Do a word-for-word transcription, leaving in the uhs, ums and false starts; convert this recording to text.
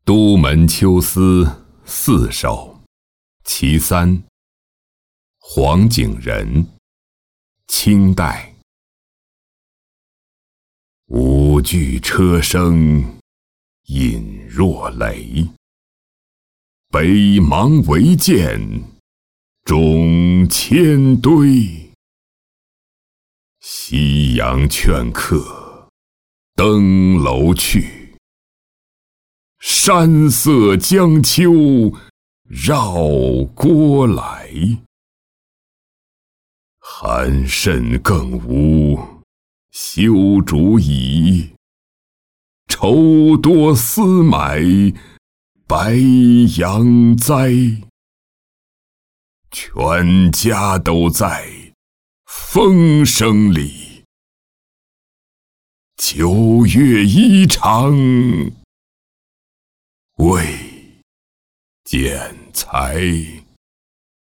都门秋思四首其三，黄景仁，清代。五句车声隐若雷，北邙唯见中千堆。夕阳劝客登楼去，山色将秋绕郭来。寒甚更无修竹椅，愁多思买白杨栽。全家都在风声里，九月一场未见才。